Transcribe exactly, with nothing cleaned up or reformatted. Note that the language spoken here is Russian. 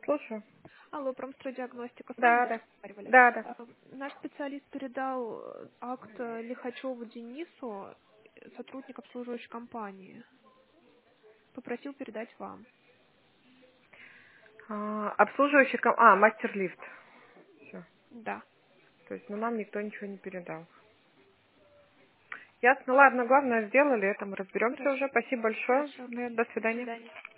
Слушаю. Алло, Промстройдиагностика, с вами Да, да. разговаривали. Да, да. А, Наш специалист передал э, акт э, Лихачеву Денису, э, сотрудник обслуживающей компании. Попросил передать вам. А, обслуживающий ком... А, мастер-лифт. Все. Да. То есть, ну, нам никто ничего не передал. Ясно. Ладно, главное, сделали это. Мы разберемся Хорошо. уже. Спасибо большое. Хорошо. Да, до До свидания. свидания.